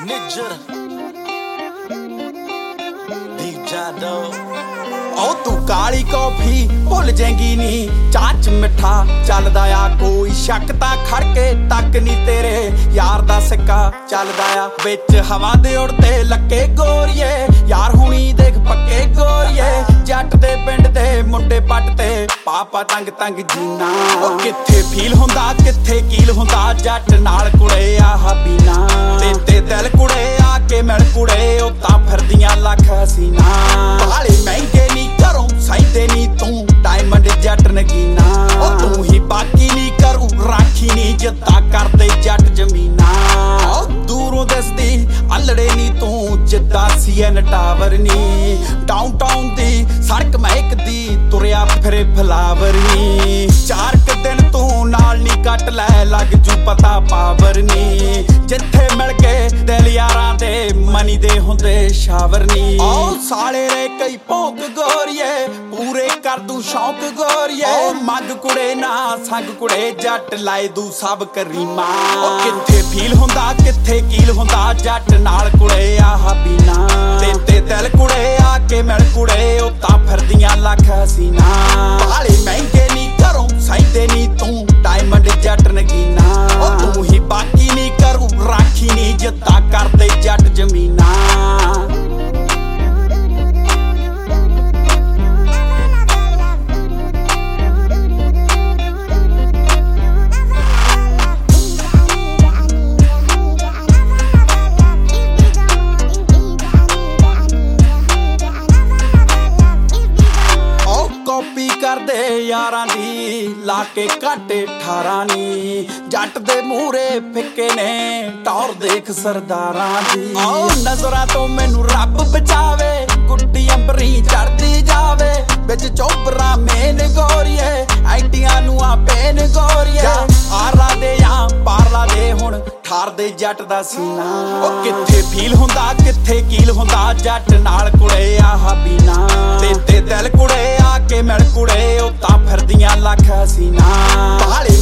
ਨਿੱਜਰ ਦੀਪ ਜਾਦੋ ਉਹ ਤੂੰ ਕਾਲੀ ਕੌਫੀ ਭੁੱਲ ਜਾਏਂਗੀ ਨੀ ਚਾਚ ਮਿੱਠਾ ਚੱਲਦਾ ਆ ਕੋਈ ਸ਼ੱਕ ਤਾਂ ਖੜ ਕੇ ਤੱਕ ਨੀ ਤੇਰੇ ਯਾਰ ਦਾ ਸਿੱਕਾ ਚੱਲਦਾ ਆ ਵਿੱਚ ਹਵਾ ਦੇ ਉੜਦੇ ਲੱਕੇ ਗੋਰੀਏ ਯਾਰ ਹੁਣੀ ਦੇਖ ਪੱਕੇ ਗੋਰੀਏ ਜੱਟ ਦੇ ਪਿੰਡ ਦੇ ਮੁੰਡੇ ਪੱਟ ਤੇ ਪਾਪਾ ਤੰਗ ਤੰਗ ਜੀਨਾ ਉਹ ਕਿੱਥੇ ਫੀਲ ਹੁੰਦਾ ਕਿੱਥੇ ਕੀਲ ਹੁੰਦਾ ਜੱਟ ਨਾਲ ਕੁੜੇ ਆਹ ਬੀਨਾ ਤੇ ਦਿਲ ਕੁੜੇ ਆ ਕੇ ਮਿਲ ਕੁੜੇ ਉਹ ਤਾਂ ਫਿਰਦੀਆਂ ਲੱਖ ਹਸੀਨਾ ਬਾਲੇ ਮਹਿੰਗੇ ਨੀ ਘਰੋਂ ਸਾਈਦੇ ਨੀ ਤੂੰ ਡਾਇਮੰਡ ਜੱਟ ਨਗੀਨਾ ਉਹ ਤੂੰ ਹੀ ਬਾਕੀ ਨੀ ਕਰੂ ਰਾਖੀ ਨੀ ਜਿੱਦਾਂ ਕਰਦੇ ਜੱਟ ਜ਼ਮੀਨਾ ਉਹ ਦੂਰੋਂ ਦਿਸਦੀ ਅਲੜੇ ਨੀ ਤੂੰ ਜਿੱਦਾਂ ਸੀਐਨ ਟਾਵਰ ਨੀ ਡਾਊਨਟਾਊਨ ਦੀ ਸੜਕ ਮਹਿਕਦੀ ਤੁਰਿਆ ਫਿਰੇ ਫਲਾਵਰ ਨੀ 4 ਦਿਨ ਤੂੰ ਨਾਲ ਨੀ ਕੱਟ ਲੈ ਲੱਗ ਜੂ ਪਤਾ ਪਾਵਰ ਨੀ ਜਿੱਥੇ ਮਿਲ ਕੇ ਦਿਲ ਯਾਰਾਂ ਦੇ ਮਨੀ ਦੇ ਹੁੰਦੇ ਸ਼ਾਵਰ ਨੀ ਉਹ ਸਾਲੇ ਰੇ ਕਈ ਭੋਗ ਗੋਰੀਏ ਪੂਰੇ ਕਰ ਦੂ ਸ਼ੌਕ ਗੋਰੀਏ ਮੰਗ ਕੁੜੇ ਨਾ ਸੰਗ ਕੁੜੇ ਜੱਟ ਲਾਏ ਦੂ ਸਭ ਕਰੀਮਾ ਉਹ ਕਿੱਥੇ ਫੀਲ ਹੁੰਦਾ ਕਿੱਥੇ ਕੀਲ ਹੁੰਦਾ ਜੱਟ ਨਾਲ ਕੁੜੇ ਆਹ ਬੀਨਾ ਤੇ ਦਿਲ ਕੁੜੇ ਆ ਕੇ ਮਿਲ ਕੁੜੇ ਉਹ ਤਾਂ ਫਿਰਦੀਆਂ ਲੱਖ ਹਸੀਨਾ ਬਾਲੇ ਮਹਿੰਗੇ ਨੀ ਘਰੋਂ ਸਾਈਦੇ ਨੀ ਤੂੰ ਡਾਇਮੰਡ ਜੱਟ ਨਗੀਨਾ ਉਹ ਤੂੰ ਹੀ ਬਾਕੀ ਨੀ ਕਰੂ ਰਾਖੀ ਨੀ ਜਿੱਦਾਂ ਕਰਦੇ ਜੱਟ ਜ਼ਮੀਨਾ ਕਾਪੀ ਕਰਦੇ ਯਾਰਾਂ ਦੀ ਲਾ ਕੇ ਘਾਟੇ 18 ਨੀ ਜੱਟ ਦੇ ਮੂਹਰੇ ਫਿੱਕੇ ਨੇ ਟੌਰ ਦੇਖ ਸਰਦਾਰਾਂ ਦੀ ਓ ਨਜ਼ਰਾਂ ਤੋਂ ਮੈਨੂੰ ਰੱਬ ਬਚਾਵੇ ਗੁੱਡੀ ਅੰਬਰੀ ਚੜਦੀ ਜਾਵੇ ਵਿੱਚ ਚੋਬਰਾ ਮੇਨ ਗੋਰੀਏ ਆਈਟੀਆਂ ਨੂੰ ਆ ਪੇਨ ਗੋਰੀਏ ਆਰਾ ਦੇ ਜਾਂ ਪਾਰਲਾ ਦੇ ਹੁਣ ਠਾਰਦੇ ਜੱਟ ਦਾ ਸੀਨਾ ਉਹ ਕਿੱਥੇ ਫੀਲ ਹੁੰਦਾ ਕਿੱਥੇ ਕੀਲ ਹੁੰਦਾ ਜੱਟ ਨਾਲ ਕੁੜੇ ਆਹ ਬੀਨਾ ਤੇ ਦਿਲ ਕੁੜੇ ਆ ਕੇ ਮਿਲ ਕੁੜੇ ਉਹ ਤਾਂ ਫਿਰਦੀਆਂ ਲੱਖ ਹਸੀਨਾ ਬਾਲੇ